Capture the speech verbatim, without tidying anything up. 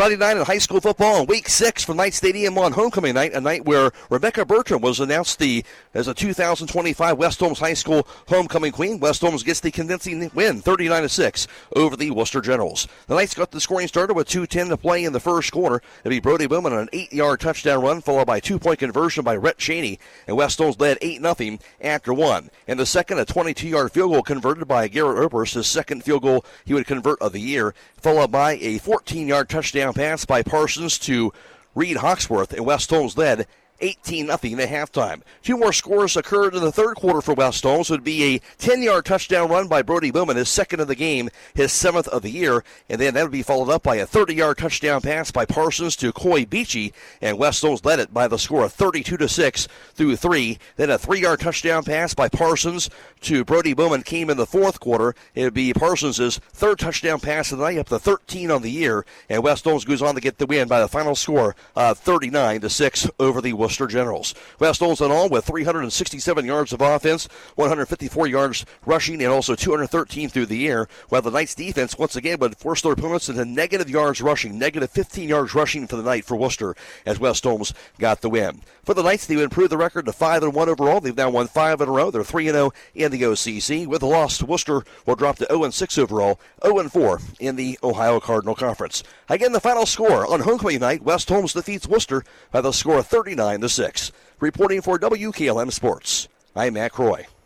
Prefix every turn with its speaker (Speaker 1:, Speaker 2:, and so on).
Speaker 1: Friday night in high school football in week six from Knight Stadium on homecoming night, a night where Rebecca Bertram was announced the as a two thousand twenty-five West Holmes High School homecoming queen. West Holmes gets the convincing win, thirty-nine to six, over the Worcester Generals. The Knights got the scoring started with two ten to play in the first quarter. It'll be Brody Bowman on an eight-yard touchdown run, followed by a two-point conversion by Rhett Cheney, and West Holmes led eight nothing after one. In the second, a twenty-two-yard field goal converted by Garrett Oberst, his second field goal he would convert of the year, followed by a fourteen-yard touchdown pass by Parsons to Reed Hawksworth, and West Holmes led eighteen nothing at halftime. Two more scores occurred in the third quarter for West Holmes. It would be a ten-yard touchdown run by Brody Bowman, his second of the game, his seventh of the year, and then that would be followed up by a thirty-yard touchdown pass by Parsons to Coy Beachy, and West Holmes led it by the score of thirty-two to six through three. Then a three-yard touchdown pass by Parsons to Brody Bowman came in the fourth quarter. It would be Parsons' third touchdown pass of the night, up to thirteen on the year, and West Holmes goes on to get the win by the final score of thirty-nine to six over the Worcester Generals. West Holmes in all with three hundred sixty-seven yards of offense, one hundred fifty-four yards rushing, and also two hundred thirteen through the air, while the Knights defense once again would force their opponents into negative yards rushing, negative fifteen yards rushing for the night for Worcester, as West Holmes got the win. For the Knights, they would improve the record to five and one overall. They've now won five in a row. They're three and oh in the O C C. With the loss, Worcester will drop to oh and six overall, oh and four in the Ohio Cardinal Conference. Again, the final score on homecoming night, West Holmes defeats Worcester by the score of thirty-nine to six. Reporting for W K L M Sports, I'm Matt Croy.